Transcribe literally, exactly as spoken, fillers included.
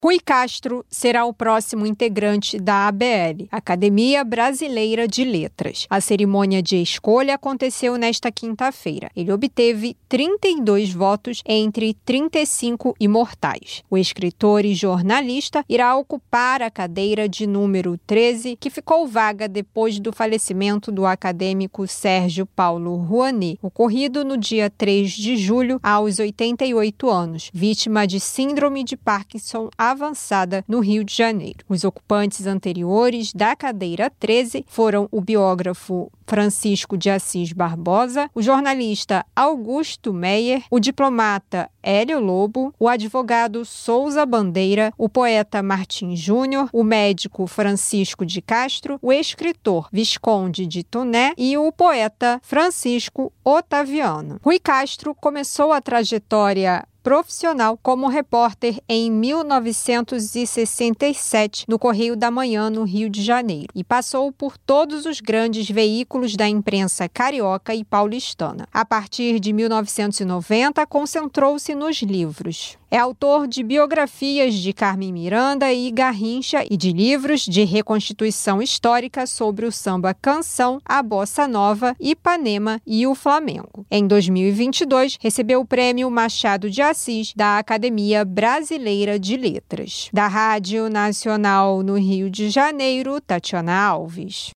Rui Castro será o próximo integrante da A B L, Academia Brasileira de Letras. A cerimônia de escolha aconteceu nesta quinta-feira. Ele obteve trinta e dois votos entre trinta e cinco imortais. O escritor e jornalista irá ocupar a cadeira de número treze, que ficou vaga depois do falecimento do acadêmico Sérgio Paulo Rouanet, ocorrido no dia três de julho, aos oitenta e oito anos, vítima de síndrome de Parkinson avançada no Rio de Janeiro. Os ocupantes anteriores da cadeira treze foram o biógrafo Francisco de Assis Barbosa, o jornalista Augusto Meyer, o diplomata Hélio Lobo, o advogado Souza Bandeira, o poeta Martim Júnior, o médico Francisco de Castro, o escritor Visconde de Toné e o poeta Francisco Otaviano. Rui Castro começou a trajetória profissional como repórter em mil novecentos e sessenta e sete no Correio da Manhã, no Rio de Janeiro, e passou por todos os grandes veículos da imprensa carioca e paulistana. A partir de mil novecentos e noventa, concentrou-se nos livros. É autor de biografias de Carmen Miranda e Garrincha e de livros de reconstituição histórica sobre o samba canção, a bossa nova, Ipanema e o Flamengo. Em dois mil e vinte e dois, recebeu o Prêmio Machado de Assis da Academia Brasileira de Letras. Da Rádio Nacional no Rio de Janeiro, Tatiana Alves.